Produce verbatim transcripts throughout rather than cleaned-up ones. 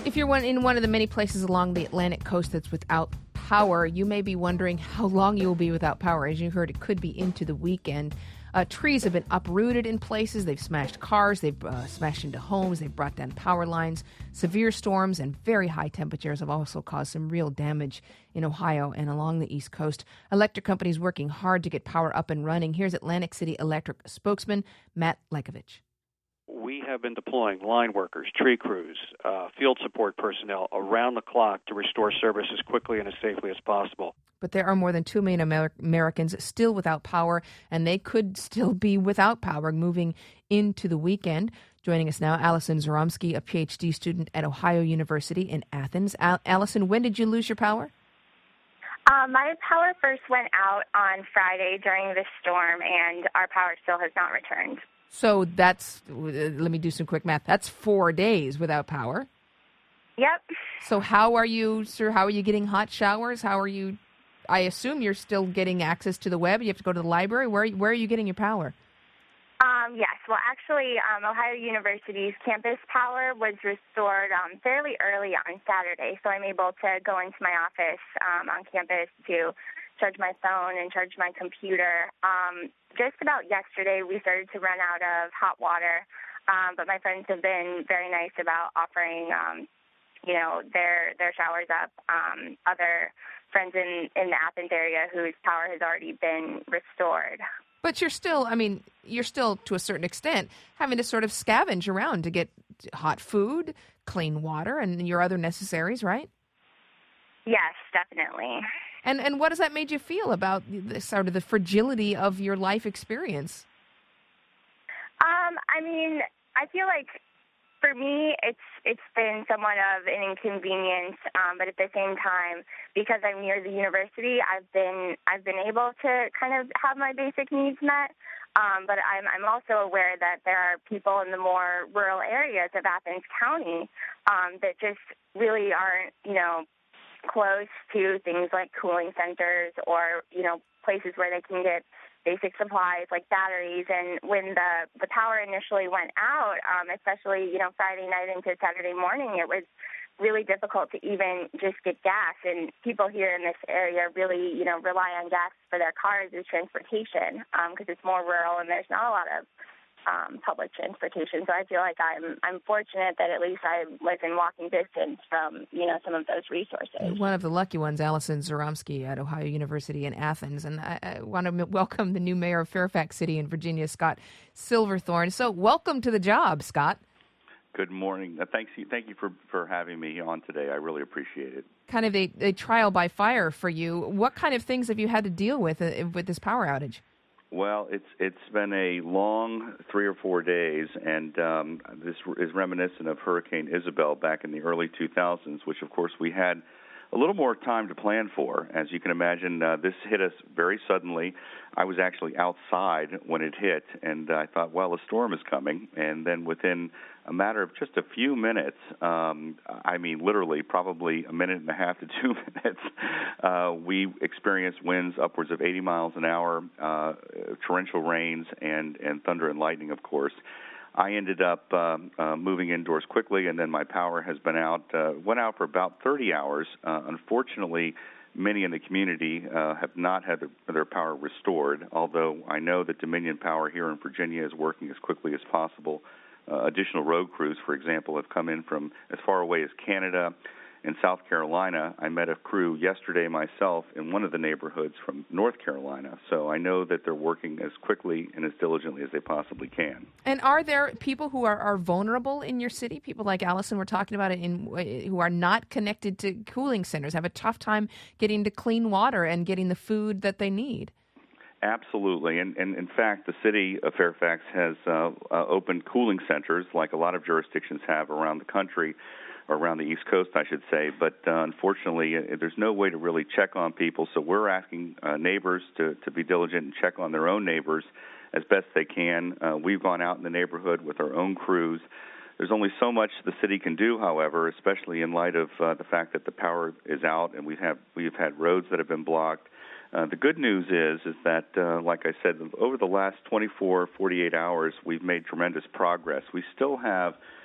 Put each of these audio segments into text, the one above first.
If you're one in one of the many places along the Atlantic coast that's without power, you may be wondering how long you will be without power. As you heard, it could be into the weekend. Uh, trees have been uprooted in places. They've smashed cars. They've uh, smashed into homes. They've brought down power lines. Severe storms and very high temperatures have also caused some real damage in Ohio and along the East Coast. Electric companies working hard to get power up and running. Here's Atlantic City Electric spokesman Matt Lekovich. We have been deploying line workers, tree crews, uh, field support personnel around the clock to restore service as quickly and as safely as possible. But there are more than two million Amer- Americans still without power, and they could still be without power moving into the weekend. Joining us now, Allison Zaromsky, a P H D student at Ohio University in Athens. Al- Allison, when did you lose your power? Um, my power first went out on Friday during the storm, and our power still has not returned. So that's, let me do some quick math, that's four days without power. Yep. So how are you, sir, how are you getting hot showers? How are you, I assume you're still getting access to the web. You have to go to the library. Where, where are you getting your power? Um, yes. Well, actually, um, Ohio University's campus power was restored um, fairly early on Saturday, so I'm able to go into my office um, on campus to charge my phone and charge my computer. Um, just about yesterday, we started to run out of hot water, um, but my friends have been very nice about offering, um, you know, their their showers up. Um, other friends in, in the Athens area whose power has already been restored. But you're still, I mean, you're still, to a certain extent, having to sort of scavenge around to get hot food, clean water, and your other necessaries, right? Yes, definitely. And and what has that made you feel about the, sort of the fragility of your life experience? Um, I mean, I feel like for me, it's it's been somewhat of an inconvenience, um, but at the same time, because I'm near the university, I've been I've been able to kind of have my basic needs met. Um, but I'm I'm also aware that there are people in the more rural areas of Athens County um, that just really aren't, you know, close to things like cooling centers or, you know, places where they can get basic supplies like batteries. And when the, the power initially went out, um, especially, you know, Friday night into Saturday morning, it was really difficult to even just get gas. And people here in this area really, you know, rely on gas for their cars as transportation because um, it's more rural and there's not a lot of Um, public transportation. So I feel like I'm I'm fortunate that at least I live in walking distance from, you know, some of those resources. One of the lucky ones, Allison Zaromsky at Ohio University in Athens. And I, I want to welcome the new mayor of Fairfax City in Virginia, Scott Silverthorne. So welcome to the job, Scott. Good morning. Uh, thanks you. Thank you for, for having me on today. I really appreciate it. Kind of a, a trial by fire for you. What kind of things have you had to deal with uh, with this power outage? Well, it's it's been a long three or four days, and um, this is reminiscent of Hurricane Isabel back in the early two thousands, which, of course, we had a little more time to plan for. As you can imagine, uh, this hit us very suddenly. I was actually outside when it hit, and I thought, well, a storm is coming. And then within a matter of just a few minutes, um, I mean, literally probably a minute and a half to two minutes, uh, we experienced winds upwards of eighty miles an hour, uh, torrential rains, and, and thunder and lightning, of course. I ended up uh, uh, moving indoors quickly, and then my power has been out, uh, went out for about thirty hours. Uh, unfortunately, many in the community uh, have not had their, their power restored, although I know that Dominion Power here in Virginia is working as quickly as possible. Uh, additional road crews, for example, have come in from as far away as Canada and South Carolina. I met a crew yesterday myself in one of the neighborhoods from North Carolina, so I know that they're working as quickly and as diligently as they possibly can. And are there people who are, are vulnerable in your city? People like Allison we're talking about it in who are not connected to cooling centers, have a tough time getting to clean water and getting the food that they need? Absolutely, and, and in fact, the city of Fairfax has uh, uh, opened cooling centers like a lot of jurisdictions have around the country, or around the East Coast, I should say. But uh, unfortunately, uh, there's no way to really check on people, so we're asking uh, neighbors to, to be diligent and check on their own neighbors as best they can. Uh, we've gone out in the neighborhood with our own crews. There's only so much the city can do, however, especially in light of uh, the fact that the power is out and we have we've had roads that have been blocked. Uh, the good news is is that, uh, like I said, over the last twenty-four, forty-eight hours, we've made tremendous progress. We still have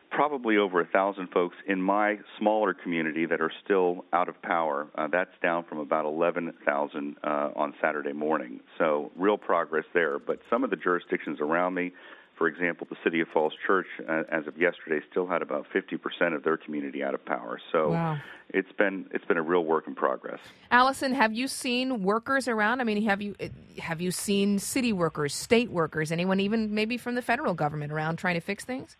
probably over a thousand folks in my smaller community that are still out of power. Uh, that's down from about eleven thousand uh, on Saturday morning. So real progress there. But some of the jurisdictions around me, for example, the City of Falls Church, uh, as of yesterday, still had about fifty percent of their community out of power. So wow. it's been it's been a real work in progress. Allison, have you seen workers around? I mean, have you have you seen city workers, state workers, anyone even maybe from the federal government around trying to fix things?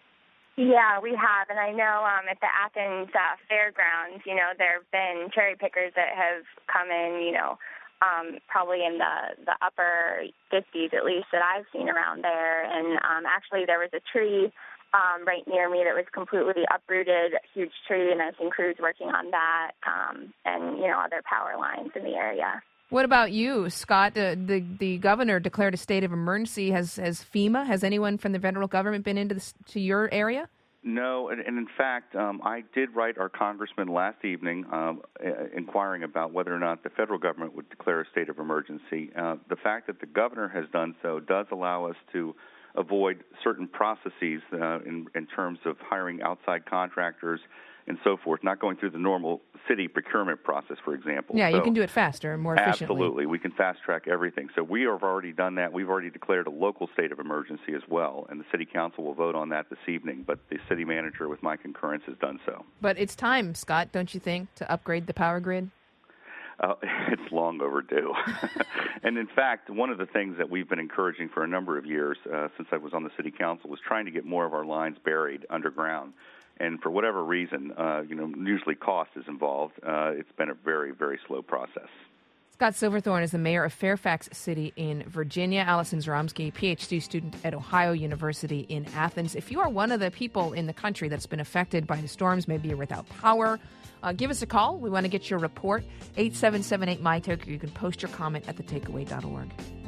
Yeah, we have, and I know um, at the Athens uh, fairgrounds, you know, there have been cherry pickers that have come in, you know, um, probably in the, the upper fifties at least that I've seen around there. And um, actually there was a tree um, right near me that was completely uprooted, a huge tree, and I've seen crews working on that um, and, you know, other power lines in the area. What about you, Scott? The, the the governor declared a state of emergency. Has has FEMA? Has anyone from the federal government been into this, to your area? No, and, and in fact, um, I did write our congressman last evening um, uh, inquiring about whether or not the federal government would declare a state of emergency. Uh, the fact that the governor has done so does allow us to avoid certain processes uh, in, in terms of hiring outside contractors and so forth, not going through the normal city procurement process, for example. Yeah, so, you can do it faster and more efficiently. Absolutely. We can fast-track everything. So we have already done that. We've already declared a local state of emergency as well, and the city council will vote on that this evening, but the city manager, with my concurrence, has done so. But it's time, Scott, don't you think, to upgrade the power grid? Uh, it's long overdue. And in fact, one of the things that we've been encouraging for a number of years uh, since I was on the city council was trying to get more of our lines buried underground. And for whatever reason, uh, you know, usually cost is involved. Uh, it's been a very, very slow process. Scott Silverthorne is the mayor of Fairfax City in Virginia. Allison Zaromsky, P H D student at Ohio University in Athens. If you are one of the people in the country that's been affected by the storms, maybe you're without power, uh, give us a call. We want to get your report, eight seven seven eight, M Y T A L K, or you can post your comment at the takeaway dot org.